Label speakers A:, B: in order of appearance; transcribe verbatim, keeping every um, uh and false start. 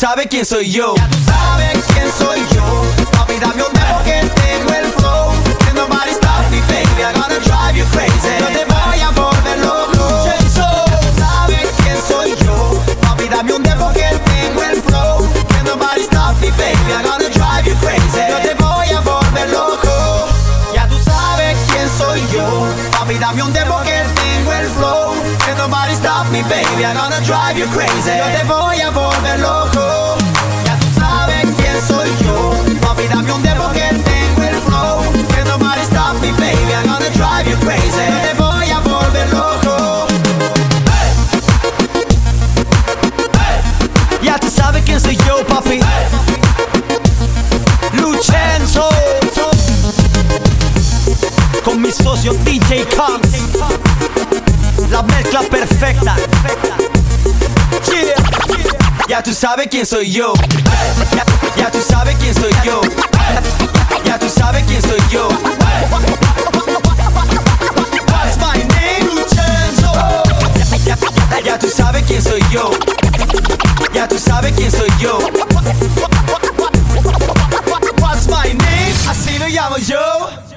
A: sabes quién soy yo.
B: Ya tú sabes quién soy yo. Papi, dame un dedo que tengo el flow. Que nobody stop me, baby, I'm gonna drive you crazy. Yo te voy a volver loco. Ya tú sabes quién soy yo. Papi, dame un dedo que tengo el flow. Que nobody stop me, baby, I'm gonna drive you crazy. Yo te voy a volver loco. Ya tú sabes quién soy yo. Papi, dame un dedo que tengo el flow. Que nobody stop me, baby, I'm gonna drive you crazy. Yo te voy a volver loco. Ya tú sabes quién soy yo. Papi, dame un dedo que tengo el flow. Que nobody stop me, baby, I'm gonna drive you crazy. Yo te voy a volver loco.
A: Hey. Hey. Ya tú sabes quién soy yo, papi. Hey. Luchenzo. Con mi socio D J Combs. La mezcla perfecta. Yeah. Ya tú sabes quién soy yo. Ya, ya tú sabes quién soy yo. Ya tú sabes quién soy yo. What's my name? Luchenzo. Ya, ya, ya tú sabes quién soy yo. Ya tú sabes quién soy yo. What's my name? Así me llamo yo.